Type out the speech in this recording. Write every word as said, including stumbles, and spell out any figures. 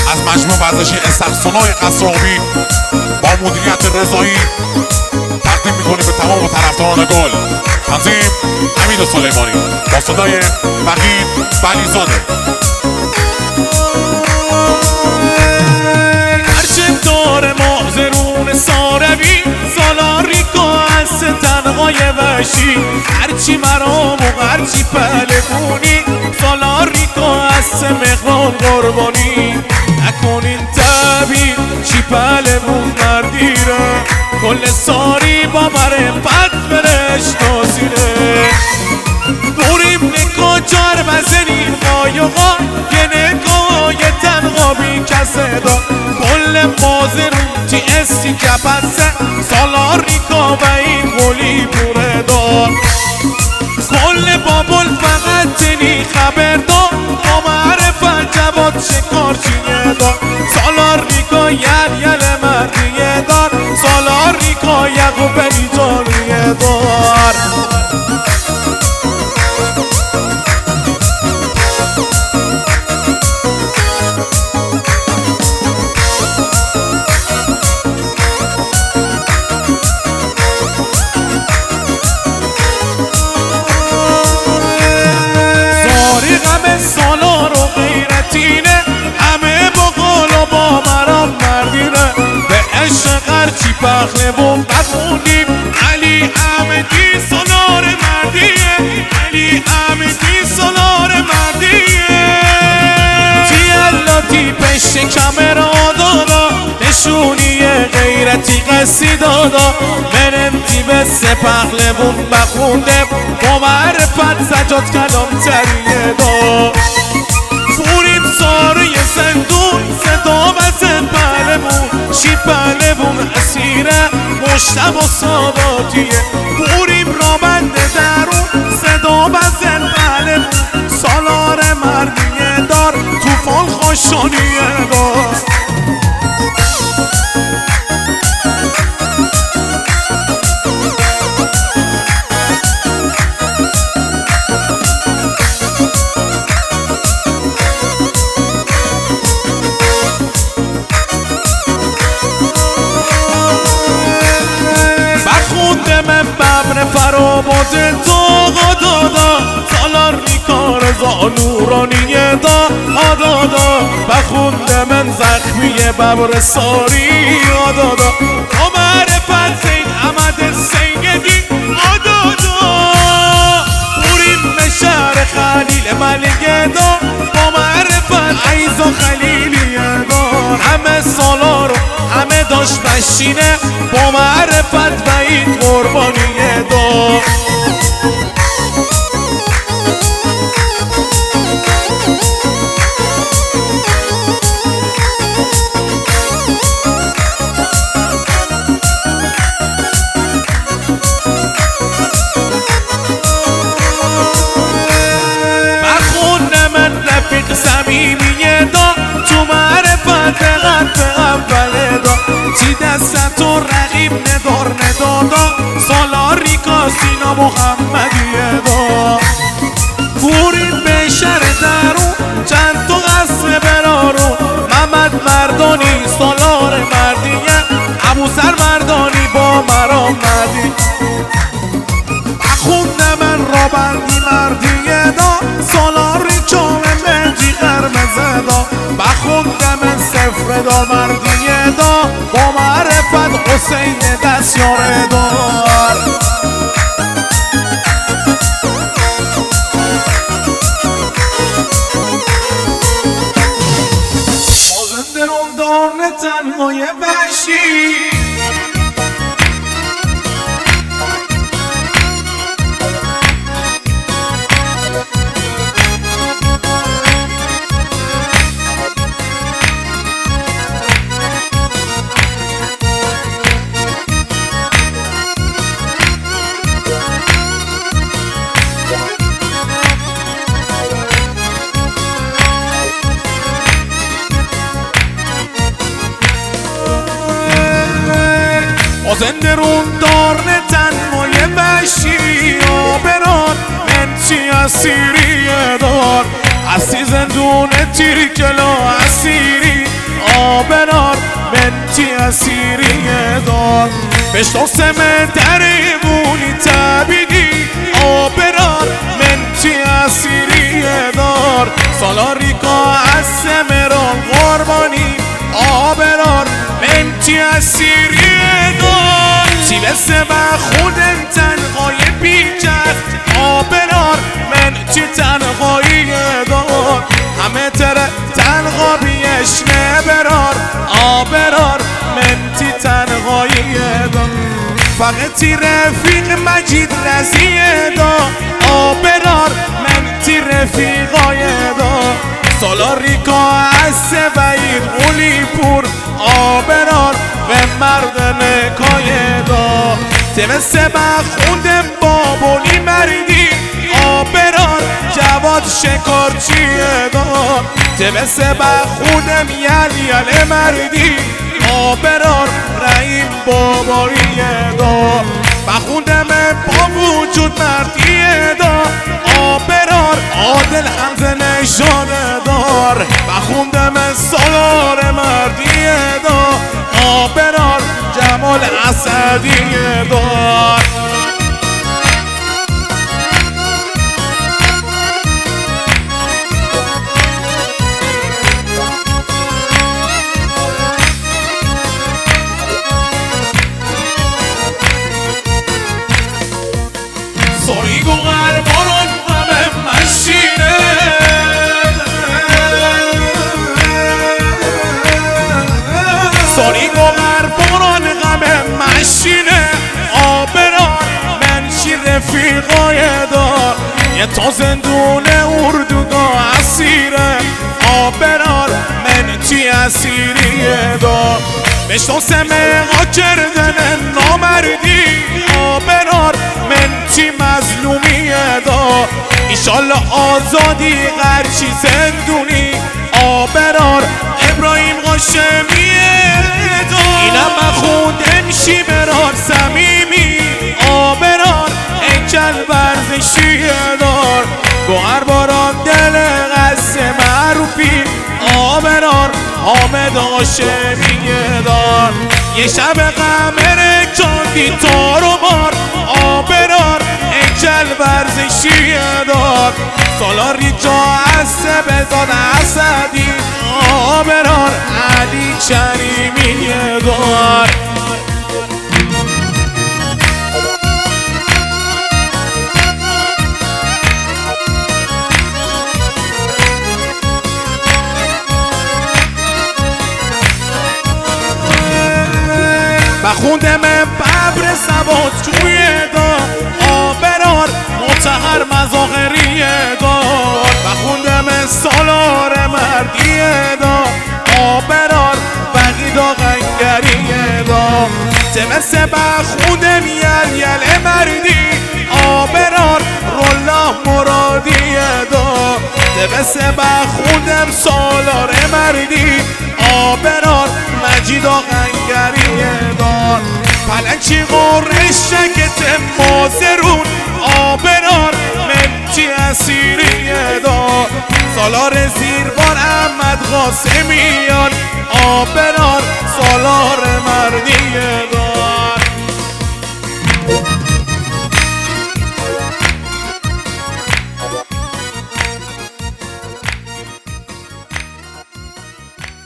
از مجموع ورزشی استخسانای قصابی با مدیریت رضایی تقدیم میکنیم به تمام طرفداران گل. تنظیم امید سلیمانی با صدای وحید بلیزاده. هرچه دار مازرون ساروی سالاری که از تنهای وحشی هرچی مرام و هرچی پهلوونی سالاری که از مهران قربانی نکنین تبی چی پهلوون مردی را کل ساری با مرفت برش تازیره دوریم نکا چار مزنی قایقا یه نگاه یه تنها بی کسه دا کل مازرون تی استی کپسه سالاری که و این گلی پوره دا کل بابل فقط تنی خبر دا با معرفت جواد شکار چینه دا سالاری که یل یل مردیه دار سالاری که یقو بنی جانیه دار سالار و غیرتینه همه با قول و با مرام مردینه به عشق قرچی پخلوون بخونیم علی احمدی سالار مردیه علی احمدی سالار مردیه تیالاتی پشت کمرا دادا نشونی غیرتی قصی دادا منم تی بسته پخلوون بخونده با معرفت سجاد کلام تریه دا فوریم ساره زندون صدا وزن پهلوون شی پهلوون اسیره مشتب و ساداتیه فوریم رامند درون صدا وزن پهلوون سالار مردیه دار توفان خوشانیه دار من ببر فراموده تو دادا سالار میکار زانورانیه دا آدادا بخونده من زخمی ببر ساری آدادا با معرفت زین احمد سیدی آدادا بوریم به شهر خلیل ملیه دا با معرفت عیز و خلیلیه دا همه سالارو همه داشت بشینه با معرفت و این قربانیه دا بخونه من رفیق صمیمیه دا تو معرفت قلب اوله دا چی دست و رقیب ندار ندادا سالاری کاسینا محمدیه دا فورین به شهر درون چند تو قصر برارون محمد مردانی سالار مردیه ابو سر مردانی با مرام مردی بخونده من را بندی مردیه دا سالاری چوم منجی قرمزه دا بخونده من سفر دا مردیه دا با معرفت حسین دستیاره دار مازنده رو دارن تنهای وحشی زندرون دارن تنهای وحشی آبران منچی اسیری دار اسی زندون تیری کلا اسیری آبرار منتی اسیری دار بشتو سمه دریبونی تبیدی آبرار منتی اسیری دار سالاریکا از سمران قربانی آبرار منتی اسیری دار چی بسه با خودم تنهای بیجت آبرار منتی تنهایی دار همه تره تنها بیش نبرار آبرار منتی تنهایی دار فقطی رفیق مجید رزیه دا آبرار منتی رفیقای دا سالاریکا از سوید اولی پور آبرار و مرد نکای دا تمسه با خوندم بابونی مردی آبرار جواد شکارچیه دا تمسه با خوندم یل یل مردی آبرار رحیم باباییه دا بخوندم با وجود مردیه دا آبرار عادل حمزه نشانه دار بخوندم سالار مردیه دا آبرار جمال اسدیه دار ساریگو غرباران غم مشینه ساریگو غرباران غم مشینه آبرار منشی رفیقای دار یه تا زندون اردوگاه اسیره آبرار منچی اسیریه دار بشتاسمه ها کردن نامردی آبرار منچی مظلومیه دا ایشالله آزادی غرچی زندونی آبرار ابراهیم قاشمیه دا اینم مخوندم شی برار سمیمی آبرار انکل ورزشیه دار گوهر باران دل قصه معروفی آبرار حامد قاشمیه دار یه شب قمر کاندی تار و مار آبرار انکل ورزشیه دار سالاری جا عصه بزاد اسدی آبرار علی کریمیه دار بخوندم ببر سبات جویه دا آبرار متحر مزاغریه دار بخوندم سالار مردیه دا آبرار بقیدا غنگریه دا تمسه بخوندم یل یل مردی آبرار رولا مرادیه دا تمسه بخوندم سالار مردی آبرار مجیدا غنگریه دار پلنچی غرش شکت مازرون آبرار منچی اسیریه دار سالار زیربار احمد قاسمیان آبرار سالار مردیه دار